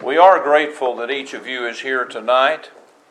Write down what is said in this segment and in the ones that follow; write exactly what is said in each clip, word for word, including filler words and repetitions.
We are grateful that each of you is here tonight.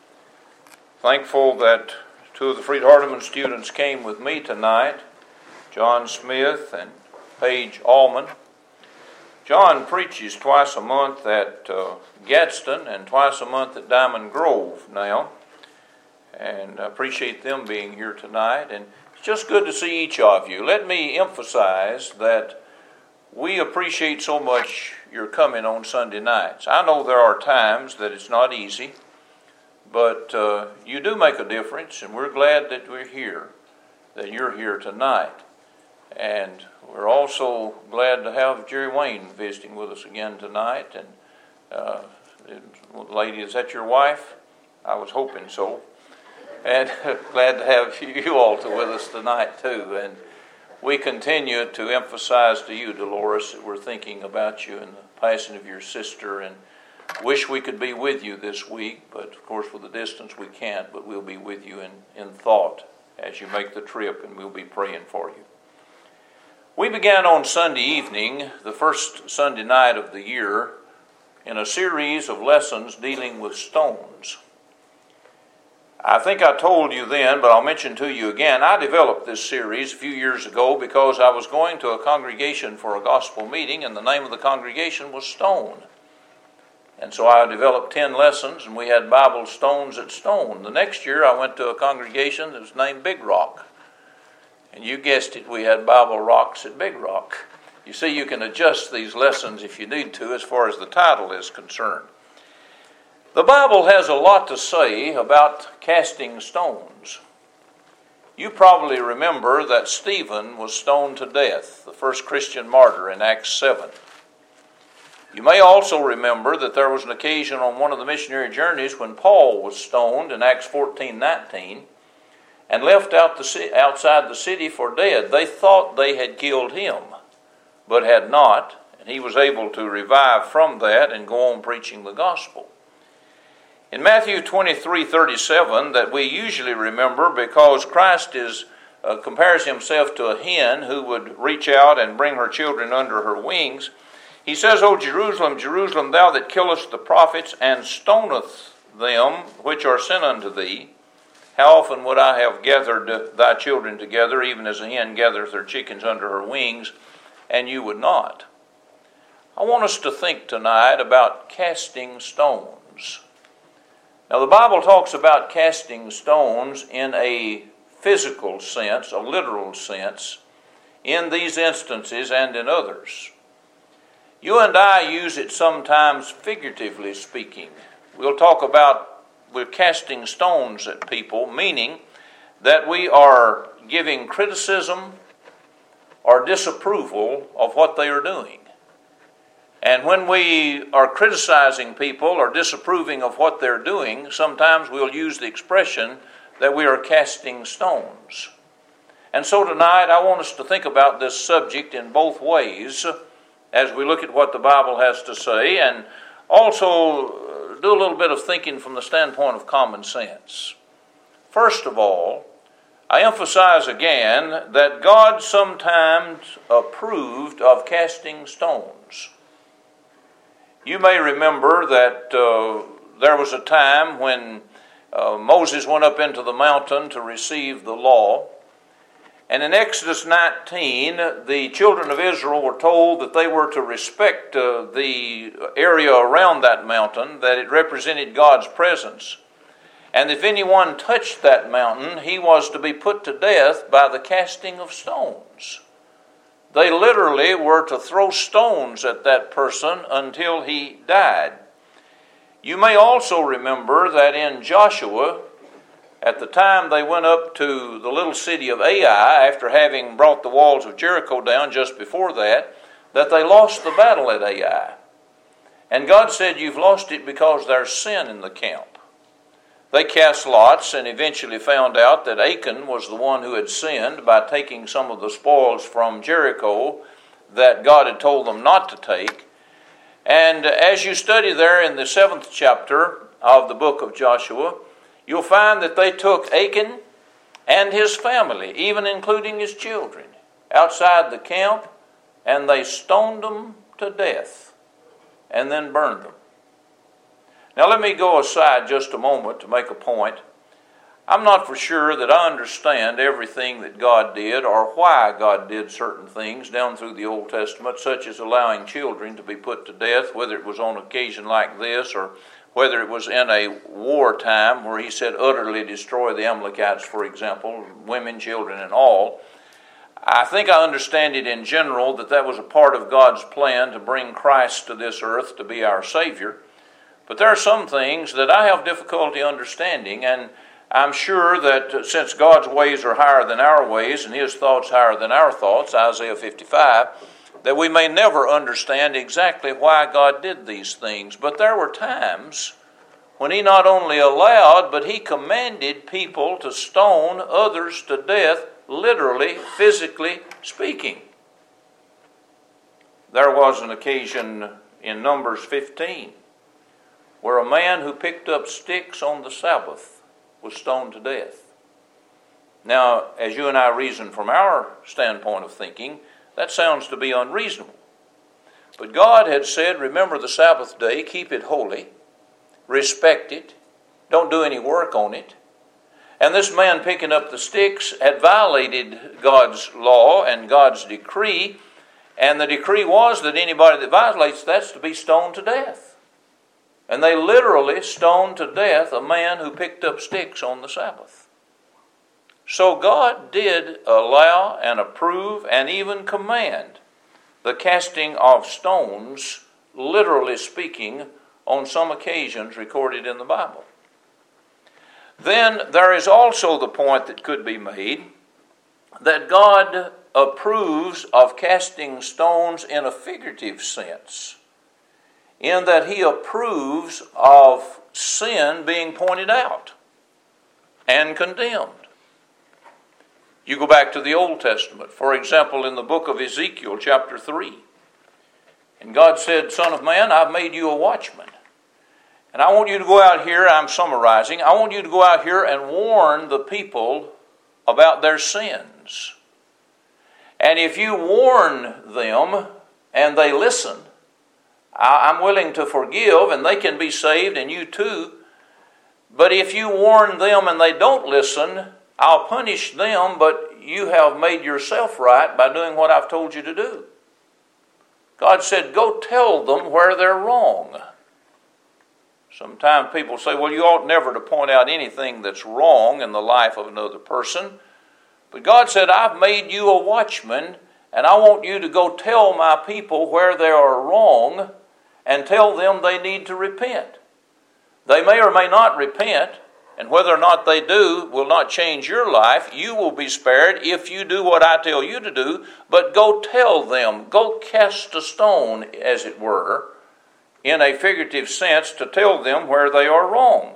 Thankful that two of the Freed Hardeman students came with me tonight, John Smith and Paige Allman. John preaches twice a month at uh, Gadsden and twice a month at Diamond Grove now. And I appreciate them being here tonight. And it's just good to see each of you. Let me emphasize that we appreciate so much your coming on Sunday nights. I know there are times that it's not easy, but uh, you do make a difference, and we're glad that we're here, that you're here tonight. And we're also glad to have Jerry Wayne visiting with us again tonight. And uh, lady, is that your wife? I was hoping so. And glad to have you all to with us tonight too. And we continue to emphasize to you, Dolores, that we're thinking about you and the passing of your sister, and wish we could be with you this week, but of course with the distance we can't, but we'll be with you in, in thought as you make the trip, and we'll be praying for you. We began on Sunday evening, the first Sunday night of the year, in a series of lessons dealing with stones. I think I told you then, but I'll mention to you again, I developed this series a few years ago because I was going to a congregation for a gospel meeting, and the name of the congregation was Stone. And so I developed ten lessons, and we had Bible stones at Stone. The next year I went to a congregation that was named Big Rock. And you guessed it, we had Bible rocks at Big Rock. You see, you can adjust these lessons if you need to as far as the title is concerned. The Bible has a lot to say about casting stones. You probably remember that Stephen was stoned to death, the first Christian martyr in Acts seven. You may also remember that there was an occasion on one of the missionary journeys when Paul was stoned in Acts fourteen nineteen and left out the, outside the city for dead. They thought they had killed him, but had not, and he was able to revive from that and go on preaching the gospel. In Matthew twenty-three thirty-seven, that we usually remember because Christ is uh, compares himself to a hen who would reach out and bring her children under her wings, he says, O Jerusalem, Jerusalem, thou that killest the prophets and stonest them which are sent unto thee, how often would I have gathered thy children together, even as a hen gathereth her chickens under her wings, and you would not. I want us to think tonight about casting stones. Now, the Bible talks about casting stones in a physical sense, a literal sense, in these instances and in others. You and I use it sometimes figuratively speaking. We'll talk about we're casting stones at people, meaning that we are giving criticism or disapproval of what they are doing. And when we are criticizing people or disapproving of what they're doing, sometimes we'll use the expression that we are casting stones. And so tonight I want us to think about this subject in both ways as we look at what the Bible has to say, and also do a little bit of thinking from the standpoint of common sense. First of all, I emphasize again that God sometimes approved of casting stones. You may remember that uh, there was a time when uh, Moses went up into the mountain to receive the law. And in Exodus nineteen, the children of Israel were told that they were to respect uh, the area around that mountain, that it represented God's presence. And if anyone touched that mountain, he was to be put to death by the casting of stones. They literally were to throw stones at that person until he died. You may also remember that in Joshua, at the time they went up to the little city of Ai, after having brought the walls of Jericho down just before that, that they lost the battle at Ai. And God said, you've lost it because there's sin in the camp. They cast lots and eventually found out that Achan was the one who had sinned by taking some of the spoils from Jericho that God had told them not to take. And as you study there in the seventh chapter of the book of Joshua, you'll find that they took Achan and his family, even including his children, outside the camp, and they stoned them to death and then burned them. Now let me go aside just a moment to make a point. I'm not for sure that I understand everything that God did or why God did certain things down through the Old Testament, such as allowing children to be put to death, whether it was on occasion like this or whether it was in a wartime where he said utterly destroy the Amalekites, for example, women, children, and all. I think I understand it in general that that was a part of God's plan to bring Christ to this earth to be our Savior. But there are some things that I have difficulty understanding, and I'm sure that since God's ways are higher than our ways and His thoughts higher than our thoughts, Isaiah fifty-five, that we may never understand exactly why God did these things. But there were times when He not only allowed, but He commanded people to stone others to death, literally, physically speaking. There was an occasion in Numbers fifteen where a man who picked up sticks on the Sabbath was stoned to death. Now, as you and I reason from our standpoint of thinking, that sounds to be unreasonable. But God had said, remember the Sabbath day, keep it holy, respect it, don't do any work on it. And this man picking up the sticks had violated God's law and God's decree, and the decree was that anybody that violates that's to be stoned to death. And they literally stoned to death a man who picked up sticks on the Sabbath. So God did allow and approve and even command the casting of stones, literally speaking, on some occasions recorded in the Bible. Then there is also the point that could be made that God approves of casting stones in a figurative sense, in that He approves of sin being pointed out and condemned. You go back to the Old Testament, for example, in the book of Ezekiel, chapter three. And God said, Son of man, I've made you a watchman. And I want you to go out here, I'm summarizing, I want you to go out here and warn the people about their sins. And if you warn them and they listen, I'm willing to forgive and they can be saved and you too. But if you warn them and they don't listen, I'll punish them, but you have made yourself right by doing what I've told you to do. God said, go tell them where they're wrong. Sometimes people say, well, you ought never to point out anything that's wrong in the life of another person. But God said, I've made you a watchman, and I want you to go tell my people where they are wrong and tell them they need to repent. They may or may not repent, and whether or not they do will not change your life. You will be spared if you do what I tell you to do, but go tell them, go cast a stone, as it were, in a figurative sense, to tell them where they are wrong.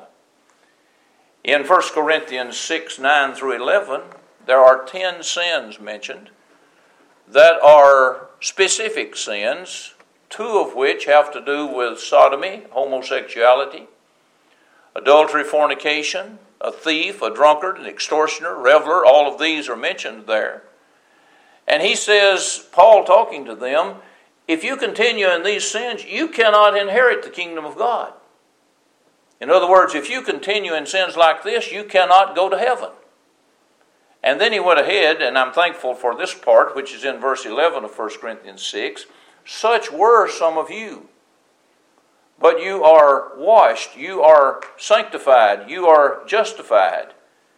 In First Corinthians six, nine through eleven, there are ten sins mentioned that are specific sins, two of which have to do with sodomy, homosexuality, adultery, fornication, a thief, a drunkard, an extortioner, reveler. All of these are mentioned there. And he says, Paul talking to them, if you continue in these sins, you cannot inherit the kingdom of God. In other words, if you continue in sins like this, you cannot go to heaven. And then he went ahead, and I'm thankful for this part, which is in verse eleven of First Corinthians six. Such were some of you. But you are washed, you are sanctified, you are justified.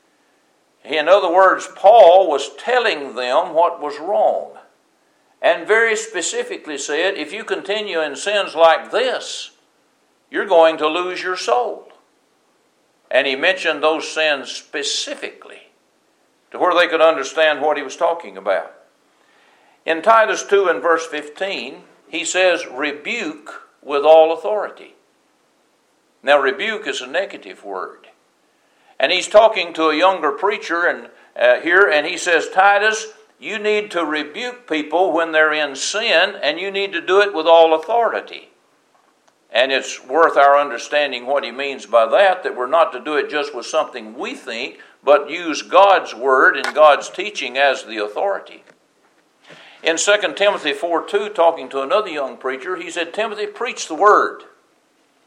In other words, Paul was telling them what was wrong. And very specifically said, if you continue in sins like this, you're going to lose your soul. And he mentioned those sins specifically to where they could understand what he was talking about. In Titus two and verse fifteen, he says, rebuke with all authority. Now, rebuke is a negative word. And he's talking to a younger preacher and uh, here, and he says, Titus, you need to rebuke people when they're in sin, and you need to do it with all authority. And it's worth our understanding what he means by that, that we're not to do it just with something we think, but use God's word and God's teaching as the authority. In Second Timothy four two, talking to another young preacher, he said, Timothy, preach the word.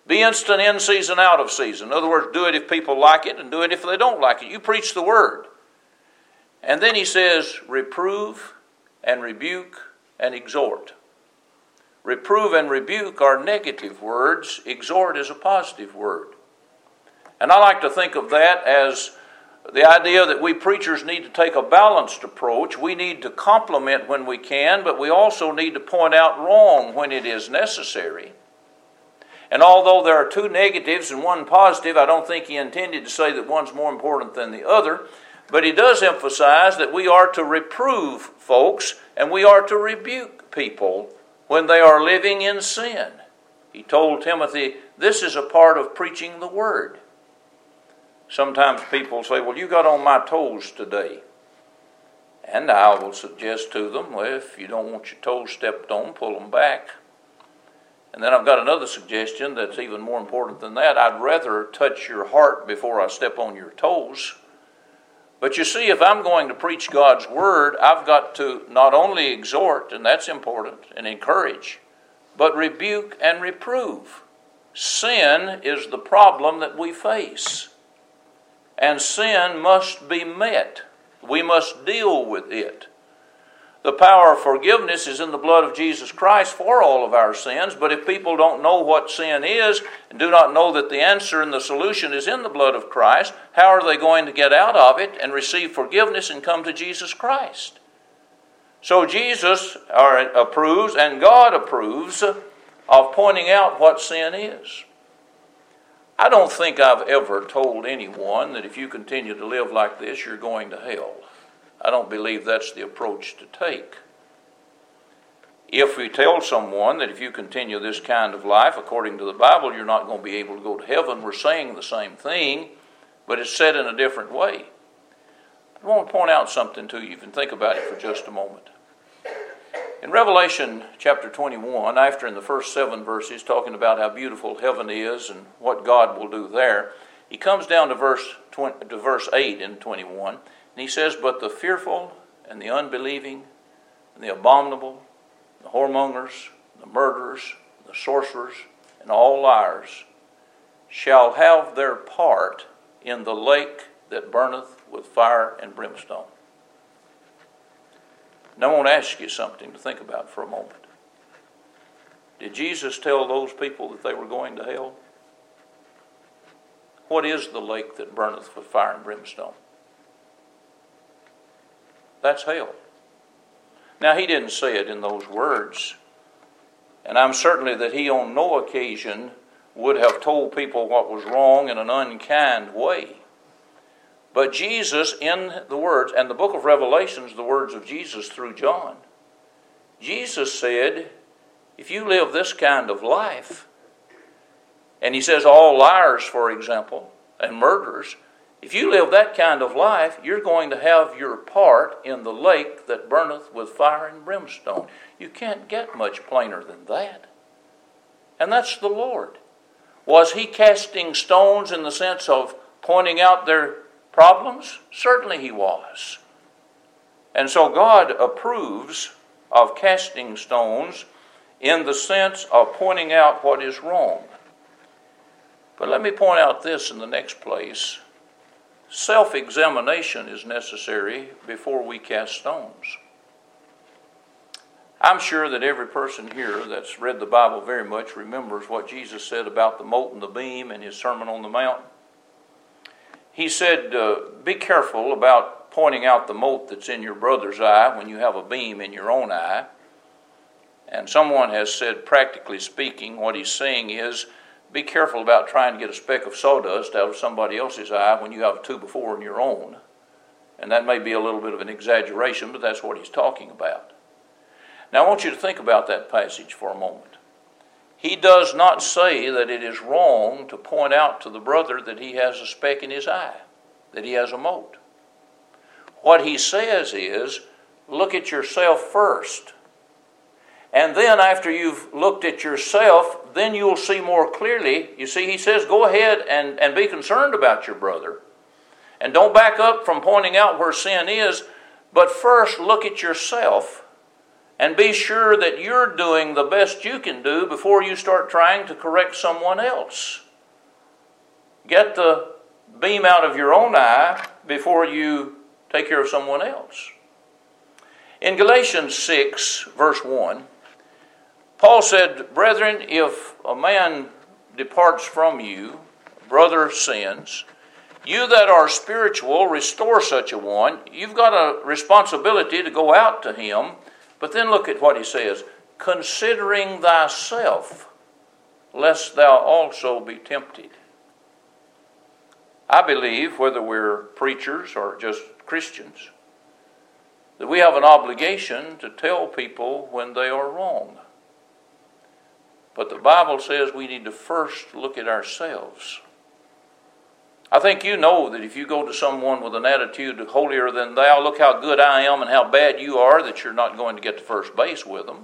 Be instant in season, out of season. In other words, do it if people like it and do it if they don't like it. You preach the word. And then he says, reprove and rebuke and exhort. Reprove and rebuke are negative words. Exhort is a positive word. And I like to think of that as the idea that we preachers need to take a balanced approach. We need to compliment when we can, but we also need to point out wrong when it is necessary. And although there are two negatives and one positive, I don't think he intended to say that one's more important than the other. But he does emphasize that we are to reprove folks and we are to rebuke people when they are living in sin. He told Timothy, this is a part of preaching the word. Sometimes people say, well, you got on my toes today. And I will suggest to them, well, if you don't want your toes stepped on, pull them back. And then I've got another suggestion that's even more important than that. I'd rather touch your heart before I step on your toes. But you see, if I'm going to preach God's word, I've got to not only exhort, and that's important, and encourage, but rebuke and reprove. Sin is the problem that we face. And sin must be met. We must deal with it. The power of forgiveness is in the blood of Jesus Christ for all of our sins, but if people don't know what sin is and do not know that the answer and the solution is in the blood of Christ, how are they going to get out of it and receive forgiveness and come to Jesus Christ? So Jesus approves and God approves of pointing out what sin is. I don't think I've ever told anyone that if you continue to live like this, you're going to hell. I don't believe that's the approach to take. If we tell someone that if you continue this kind of life, according to the Bible, you're not going to be able to go to heaven, we're saying the same thing, but it's said in a different way. I want to point out something to you and think about it for just a moment. In Revelation chapter twenty-one, after in the first seven verses talking about how beautiful heaven is and what God will do there, he comes down to verse twenty, to verse eight in twenty-one, and he says, but the fearful and the unbelieving and the abominable, the whoremongers, the murderers, the sorcerers, and all liars shall have their part in the lake that burneth with fire and brimstone. Now I want to ask you something to think about for a moment. Did Jesus tell those people that they were going to hell? What is the lake that burneth with fire and brimstone? That's hell. Now he didn't say it in those words, and I'm certainly that he on no occasion would have told people what was wrong in an unkind way. But Jesus in the words, and the book of Revelation is the words of Jesus through John. Jesus said, if you live this kind of life, and he says all liars, for example, and murderers, if you live that kind of life, you're going to have your part in the lake that burneth with fire and brimstone. You can't get much plainer than that. And that's the Lord. Was he casting stones in the sense of pointing out their problems? Certainly he was. And so God approves of casting stones in the sense of pointing out what is wrong. But let me point out this in the next place. Self-examination is necessary before we cast stones. I'm sure that every person here that's read the Bible very much remembers what Jesus said about the mote and the beam in his Sermon on the Mount. He said, uh, be careful about pointing out the mote that's in your brother's eye when you have a beam in your own eye. And someone has said, practically speaking, what he's saying is, be careful about trying to get a speck of sawdust out of somebody else's eye when you have a two before in your own. And that may be a little bit of an exaggeration, but that's what he's talking about. Now I want you to think about that passage for a moment. He does not say that it is wrong to point out to the brother that he has a speck in his eye, that he has a mote. What he says is, look at yourself first. And then after you've looked at yourself, then you'll see more clearly. You see, he says, go ahead and, and be concerned about your brother. And don't back up from pointing out where sin is, but first look at yourself and be sure that you're doing the best you can do before you start trying to correct someone else. Get the beam out of your own eye before you take care of someone else. In Galatians six, verse one, Paul said, "Brethren, if a man departs from you, brother sins, you that are spiritual, restore such a one." You've got a responsibility to go out to him. But then look at what he says. "Considering thyself, lest thou also be tempted." I believe, whether we're preachers or just Christians, that we have an obligation to tell people when they are wrong. But the Bible says we need to first look at ourselves. I think you know that if you go to someone with an attitude of holier than thou, look how good I am and how bad you are, that you're not going to get to first base with them.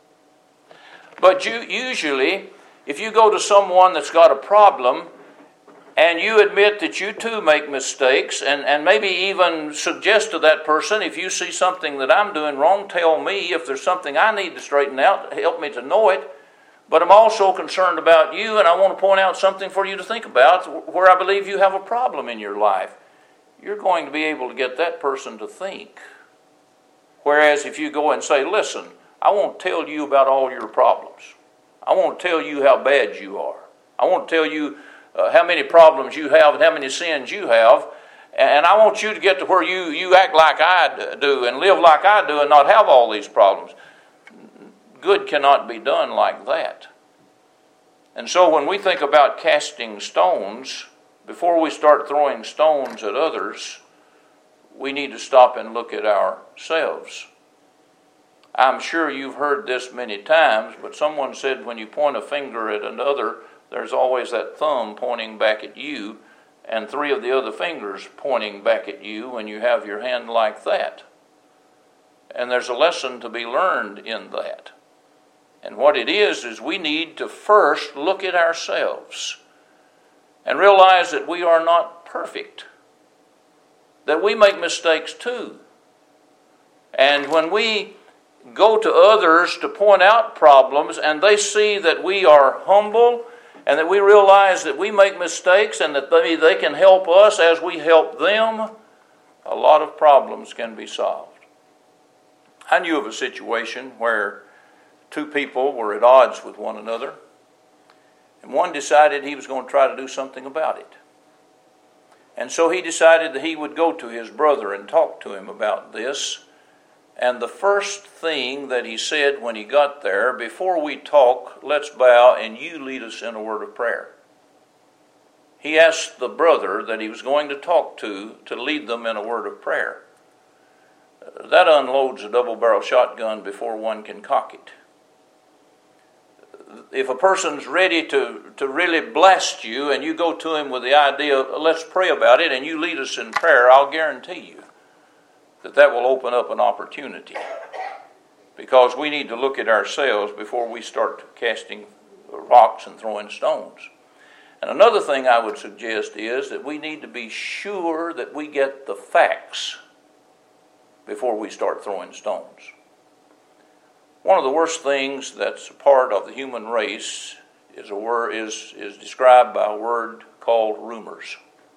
But you usually, if you go to someone that's got a problem, and you admit that you too make mistakes, and, and maybe even suggest to that person, if you see something that I'm doing wrong, tell me. If there's something I need to straighten out, help me to know it. But I'm also concerned about you, and I want to point out something for you to think about where I believe you have a problem in your life. You're going to be able to get that person to think. Whereas if you go and say, "Listen, I won't tell you about all your problems. I won't tell you how bad you are. I won't tell you uh, how many problems you have and how many sins you have. And I want you to get to where you, you act like I do and live like I do and not have all these problems." Good cannot be done like that. And so when we think about casting stones, before we start throwing stones at others, we need to stop and look at ourselves. I'm sure you've heard this many times, but someone said when you point a finger at another, there's always that thumb pointing back at you and three of the other fingers pointing back at you when you have your hand like that. And there's a lesson to be learned in that. And what it is, is we need to first look at ourselves and realize that we are not perfect, that we make mistakes too. And when we go to others to point out problems and they see that we are humble and that we realize that we make mistakes and that they, they can help us as we help them, a lot of problems can be solved. I knew of a situation where two people were at odds with one another, and one decided he was going to try to do something about it. And so he decided that he would go to his brother and talk to him about this. And the first thing that he said when he got there, "Before we talk, let's bow and you lead us in a word of prayer." He asked the brother that he was going to talk to to lead them in a word of prayer. That unloads a double-barrel shotgun before one can cock it. If a person's ready to, to really blast you and you go to him with the idea, "Let's pray about it," and you lead us in prayer, I'll guarantee you that that will open up an opportunity. Because we need to look at ourselves before we start casting rocks and throwing stones. And another thing I would suggest is that we need to be sure that we get the facts before we start throwing stones. One of the worst things that's a part of the human race is a word is, is described by a word called rumors.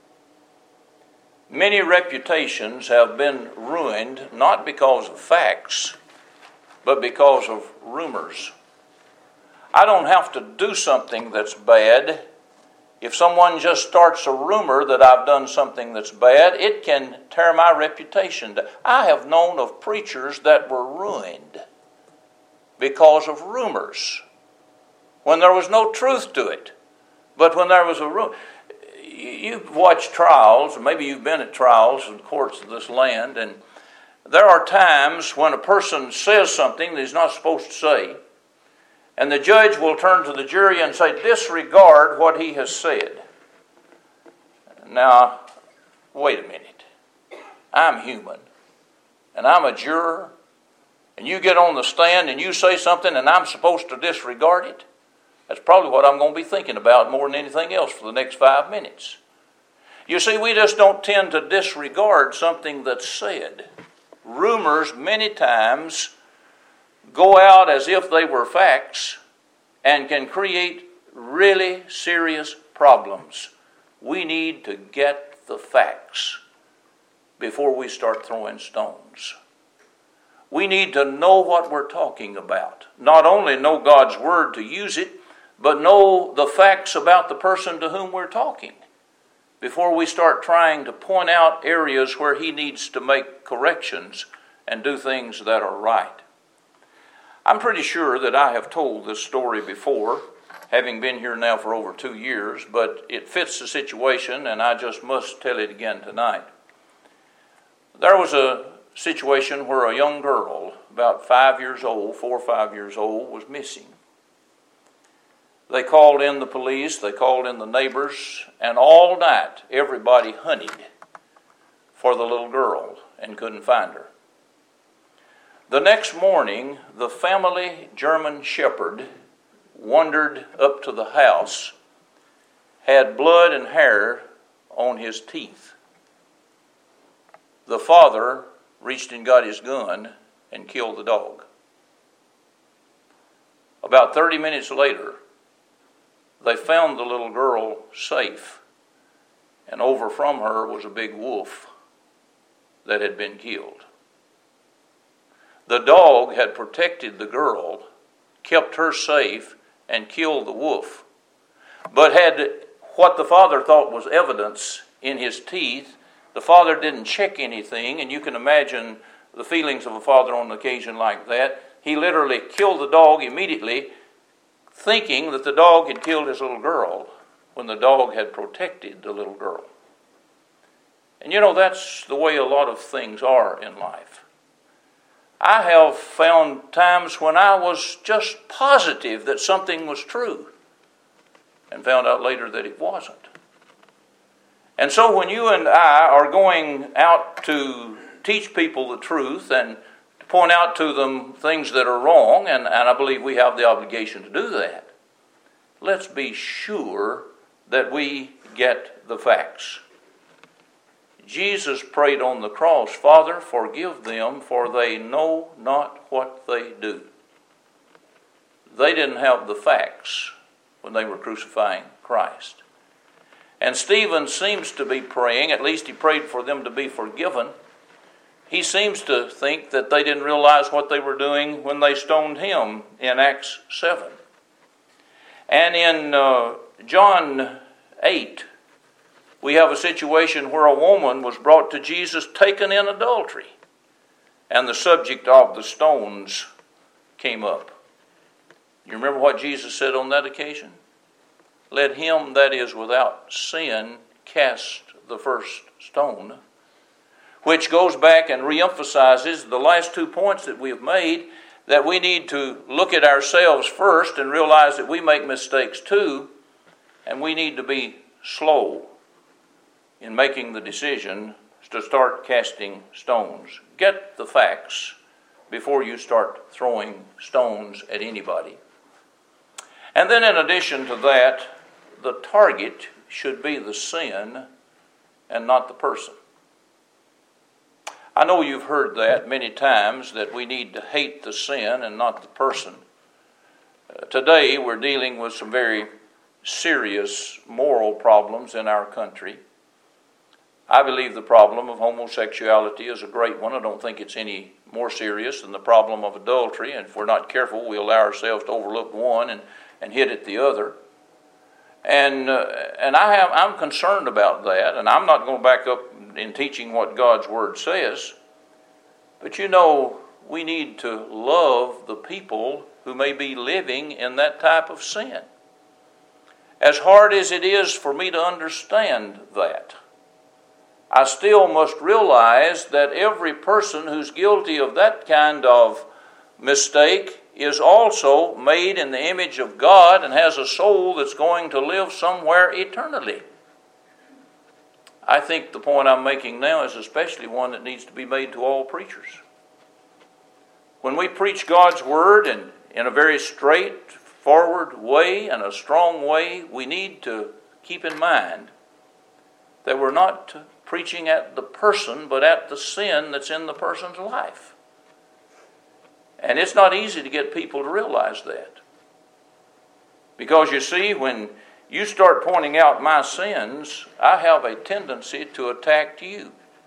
Many reputations have been ruined not because of facts, but because of rumors. I don't have to do something that's bad. If someone just starts a rumor that I've done something that's bad, it can tear my reputation down. I have known of preachers that were ruined because of rumors, when there was no truth to it. But when there was a rumor, you've watched trials, or maybe you've been at trials in the courts of this land, and there are times when a person says something that he's not supposed to say, and the judge will turn to the jury and say, "Disregard what he has said." Now, wait a minute. I'm human, and I'm a juror, and you get on the stand and you say something and I'm supposed to disregard it? That's probably what I'm going to be thinking about more than anything else for the next five minutes. You see, we just don't tend to disregard something that's said. Rumors many times go out as if they were facts and can create really serious problems. We need to get the facts before we start throwing stones. We need to know what we're talking about. Not only know God's Word to use it, but know the facts about the person to whom we're talking before we start trying to point out areas where he needs to make corrections and do things that are right. I'm pretty sure that I have told this story before, having been here now for over two years, but it fits the situation and I just must tell it again tonight. There was a situation where a young girl, about five years old, four or five years old, was missing. They called in the police, they called in the neighbors, and all night everybody hunted for the little girl and couldn't find her. The next morning, the family German shepherd wandered up to the house, had blood and hair on his teeth. The father reached and got his gun and killed the dog. About thirty minutes later, they found the little girl safe, and over from her was a big wolf that had been killed. The dog had protected the girl, kept her safe, and killed the wolf, but had what the father thought was evidence in his teeth. The father didn't check anything, and you can imagine the feelings of a father on an occasion like that. He literally killed the dog immediately, thinking that the dog had killed his little girl when the dog had protected the little girl. And you know, that's the way a lot of things are in life. I have found times when I was just positive that something was true and found out later that it wasn't. And so when you and I are going out to teach people the truth and to point out to them things that are wrong, and, and I believe we have the obligation to do that, let's be sure that we get the facts. Jesus prayed on the cross, "Father, forgive them, for they know not what they do." They didn't have the facts when they were crucifying Christ. And Stephen seems to be praying, at least he prayed for them to be forgiven. He seems to think that they didn't realize what they were doing when they stoned him in Acts seven. And in uh, John eight, we have a situation where a woman was brought to Jesus taken in adultery. And the subject of the stones came up. You remember what Jesus said on that occasion? "Let him that is without sin cast the first stone," which goes back and reemphasizes the last two points that we have made, that we need to look at ourselves first and realize that we make mistakes too, and we need to be slow in making the decision to start casting stones. Get the facts before you start throwing stones at anybody. And then in addition to that, the target should be the sin and not the person. I know you've heard that many times, that we need to hate the sin and not the person. Uh, today we're dealing with some very serious moral problems in our country. I believe the problem of homosexuality is a great one. I don't think it's any more serious than the problem of adultery, and if we're not careful, we allow ourselves to overlook one and, and hit at the other. And uh, and I have I'm concerned about that, and I'm not going to back up in teaching what God's Word says. But you know, we need to love the people who may be living in that type of sin. As hard as it is for me to understand that, I still must realize that every person who's guilty of that kind of mistake is also made in the image of God and has a soul that's going to live somewhere eternally. I think the point I'm making now is especially one that needs to be made to all preachers. When we preach God's Word and in a very straightforward way and a strong way, we need to keep in mind that we're not preaching at the person, but at the sin that's in the person's life. And it's not easy to get people to realize that. Because you see, when you start pointing out my sins, I have a tendency to attack you.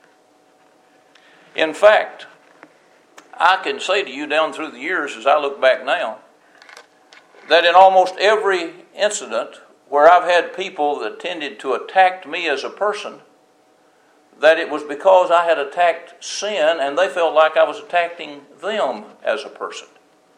In fact, I can say to you down through the years as I look back now, that in almost every incident where I've had people that tended to attack me as a person, that it was because I had attacked sin and they felt like I was attacking them as a person.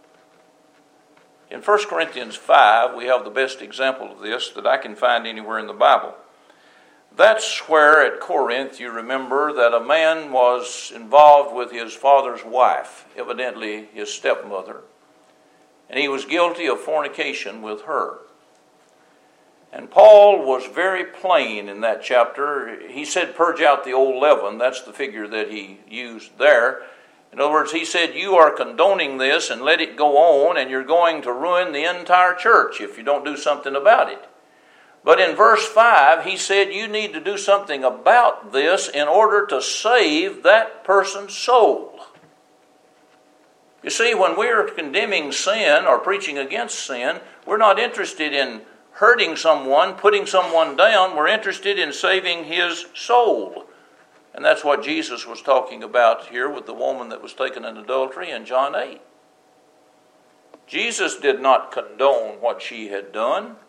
In First Corinthians five, we have the best example of this that I can find anywhere in the Bible. That's where at Corinth you remember that a man was involved with his father's wife, evidently his stepmother, and he was guilty of fornication with her. And Paul was very plain in that chapter. He said, purge out the old leaven. That's the figure that he used there. In other words, he said, you are condoning this and let it go on, and you're going to ruin the entire church if you don't do something about it. But in verse five, he said, you need to do something about this in order to save that person's soul. You see, when we're condemning sin or preaching against sin, we're not interested in hurting someone, putting someone down. We're interested in saving his soul. And that's what Jesus was talking about here with the woman that was taken in adultery in John eight. Jesus did not condone what she had done,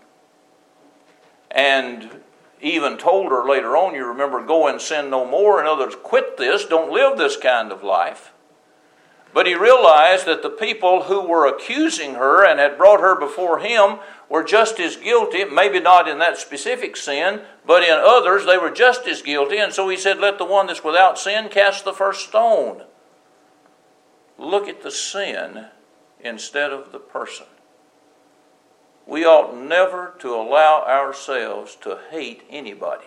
and even told her later on, you remember, go and sin no more. In other words, quit this, don't live this kind of life. But he realized that the people who were accusing her and had brought her before him were just as guilty, maybe not in that specific sin, but in others they were just as guilty. And so he said, let the one that's without sin cast the first stone. Look at the sin instead of the person. We ought never to allow ourselves to hate anybody.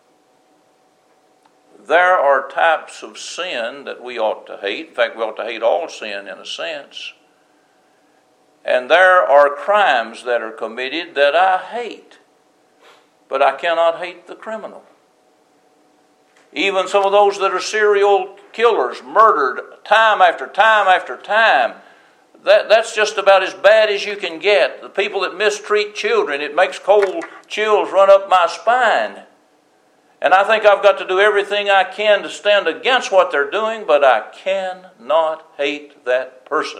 There are types of sin that we ought to hate. In fact, we ought to hate all sin in a sense. And there are crimes that are committed that I hate. But I cannot hate the criminal. Even some of those that are serial killers, murdered time after time after time. That, that's just about as bad as you can get. The people that mistreat children, it makes cold chills run up my spine. And I think I've got to do everything I can to stand against what they're doing, but I cannot hate that person.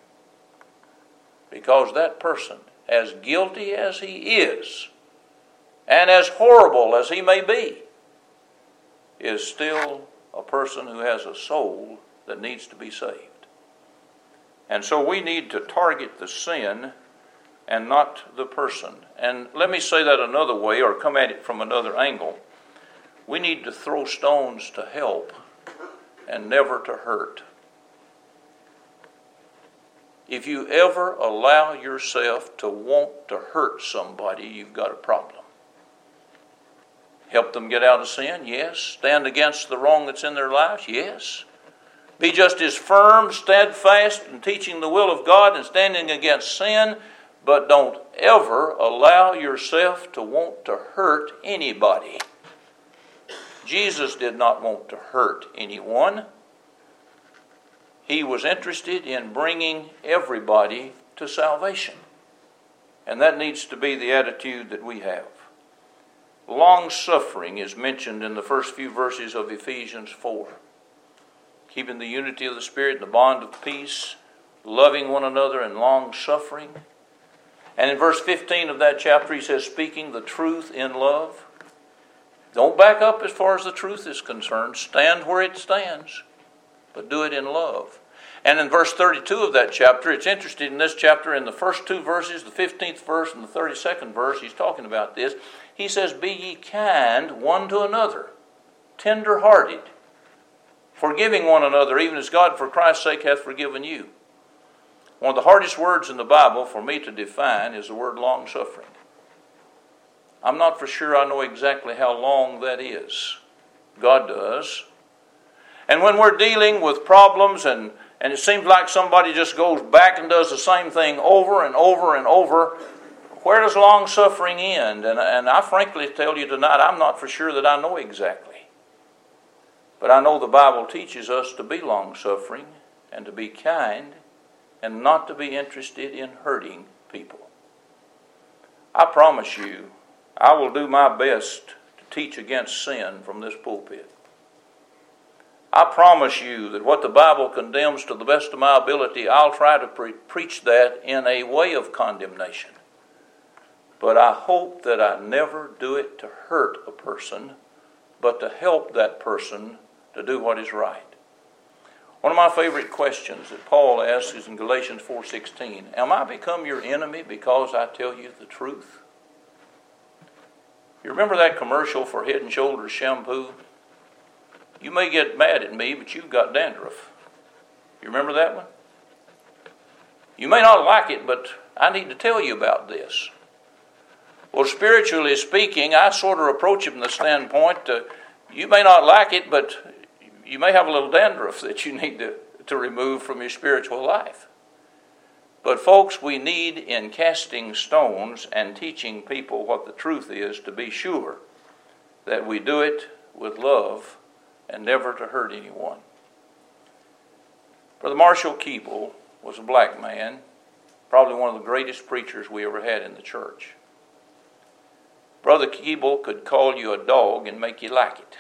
Because that person, as guilty as he is, and as horrible as he may be, is still a person who has a soul that needs to be saved. And so we need to target the sin and not the person. And let me say that another way, or come at it from another angle. We need to throw stones to help and never to hurt. If you ever allow yourself to want to hurt somebody, you've got a problem. Help them get out of sin? Yes. Stand against the wrong that's in their lives? Yes. Be just as firm, steadfast in teaching the will of God and standing against sin, but don't ever allow yourself to want to hurt anybody. Jesus did not want to hurt anyone. He was interested in bringing everybody to salvation. And that needs to be the attitude that we have. Long-suffering is mentioned in the first few verses of Ephesians four. Keeping the unity of the Spirit and the bond of peace, loving one another in long-suffering. And in verse fifteen of that chapter he says, speaking the truth in love. Don't back up as far as the truth is concerned. Stand where it stands, but do it in love. And in verse thirty-two of that chapter, it's interesting in this chapter, in the first two verses, the fifteenth verse and the thirty-second verse, he's talking about this. He says, be ye kind one to another, tender-hearted, forgiving one another, even as God for Christ's sake hath forgiven you. One of the hardest words in the Bible for me to define is the word long-suffering. I'm not for sure I know exactly how long that is. God does. And when we're dealing with problems and, and it seems like somebody just goes back and does the same thing over and over and over, where does long-suffering end? And, and I frankly tell you tonight, I'm not for sure that I know exactly. But I know the Bible teaches us to be long-suffering and to be kind and not to be interested in hurting people. I promise you, I will do my best to teach against sin from this pulpit. I promise you that what the Bible condemns to the best of my ability, I'll try to pre- preach that in a way of condemnation. But I hope that I never do it to hurt a person, but to help that person to do what is right. One of my favorite questions that Paul asks is in Galatians four sixteen. Am I become your enemy because I tell you the truth? You remember that commercial for Head and Shoulders shampoo? You may get mad at me, but you've got dandruff. You remember that one? You may not like it, but I need to tell you about this. Well, spiritually speaking, I sort of approach it from the standpoint, uh, you may not like it, but you may have a little dandruff that you need to, to remove from your spiritual life. But folks, we need in casting stones and teaching people what the truth is to be sure that we do it with love and never to hurt anyone. Brother Marshall Keeble was a black man, probably one of the greatest preachers we ever had in the church. Brother Keeble could call you a dog and make you like it.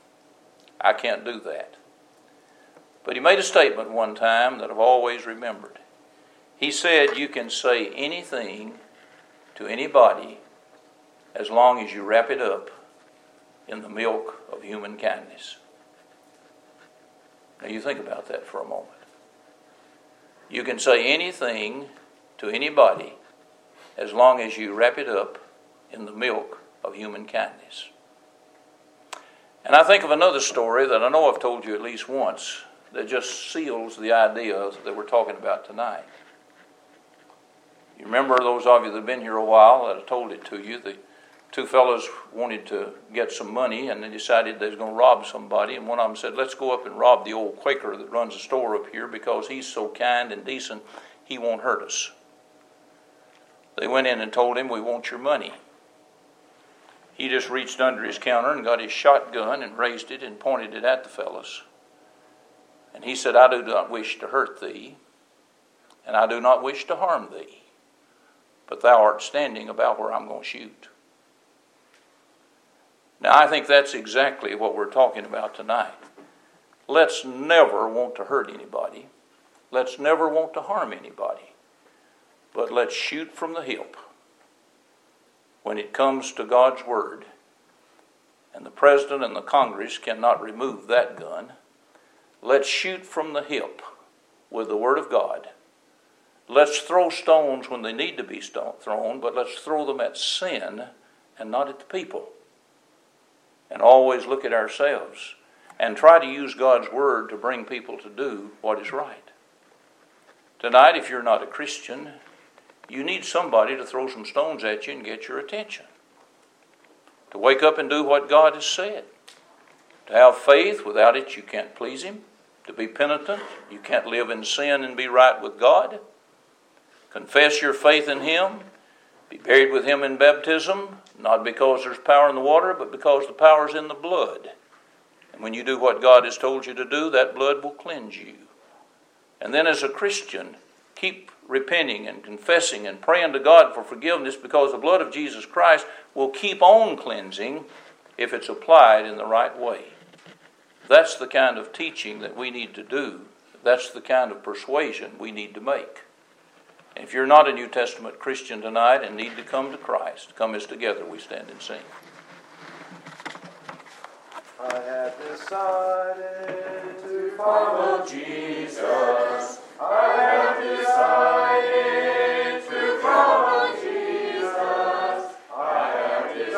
I can't do that. But he made a statement one time that I've always remembered. He said, you can say anything to anybody as long as you wrap it up in the milk of human kindness. Now you think about that for a moment. You can say anything to anybody as long as you wrap it up in the milk of human kindness. And I think of another story that I know I've told you at least once that just seals the idea that we're talking about tonight. You remember, those of you that have been here a while, that I told it to you, the two fellows wanted to get some money and they decided they was going to rob somebody, and one of them said, let's go up and rob the old Quaker that runs the store up here because he's so kind and decent, he won't hurt us. They went in and told him, we want your money. He just reached under his counter and got his shotgun and raised it and pointed it at the fellows. And he said, I do not wish to hurt thee, and I do not wish to harm thee, but thou art standing about where I'm going to shoot. Now, I think that's exactly what we're talking about tonight. Let's never want to hurt anybody. Let's never want to harm anybody. But let's shoot from the hip when it comes to God's word. And the president and the Congress cannot remove that gun. Let's shoot from the hip with the word of God. Let's throw stones when they need to be thrown, but let's throw them at sin and not at the people. And always look at ourselves and try to use God's word to bring people to do what is right. Tonight, if you're not a Christian, you need somebody to throw some stones at you and get your attention. To wake up and do what God has said. To have faith, without it you can't please Him. To be penitent, you can't live in sin and be right with God. Confess your faith in Him. Be buried with Him in baptism, not because there's power in the water, but because the power is in the blood. And when you do what God has told you to do, that blood will cleanse you. And then as a Christian, keep repenting and confessing and praying to God for forgiveness, because the blood of Jesus Christ will keep on cleansing if it's applied in the right way. That's the kind of teaching that we need to do. That's the kind of persuasion we need to make. And if you're not a New Testament Christian tonight and need to come to Christ, come as together we stand and sing. I have decided to follow Jesus.